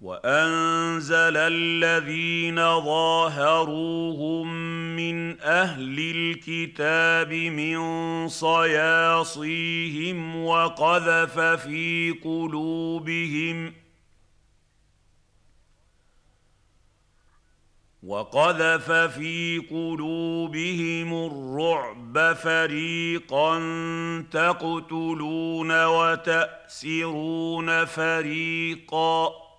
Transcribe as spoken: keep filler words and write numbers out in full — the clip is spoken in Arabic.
وأنزل الذين ظاهروهم من أهل الكتاب من صياصيهم وقذف في قلوبهم وقذف في قلوبهم الرعب فريقا تقتلون وتأسرون فريقا